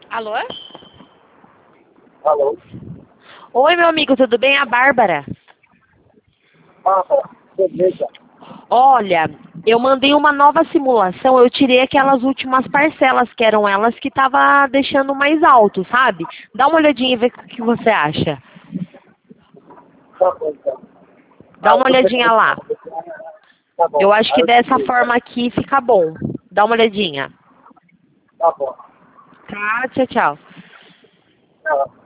Alô? Alô? Oi, meu amigo, tudo bem? É a Bárbara. Ah, beleza. Olha, eu mandei uma nova simulação, eu tirei aquelas últimas parcelas, que eram elas que tava deixando mais alto, sabe? Dá uma olhadinha e vê o que você acha. Tá bom, então. Dá uma Eu vou pegar olhadinha lá. Tá bom. Eu acho Aí que eu te dessa ligo. forma aqui fica bom. Dá uma olhadinha. Tá bom. Tá, tchau, tchau. Tchau.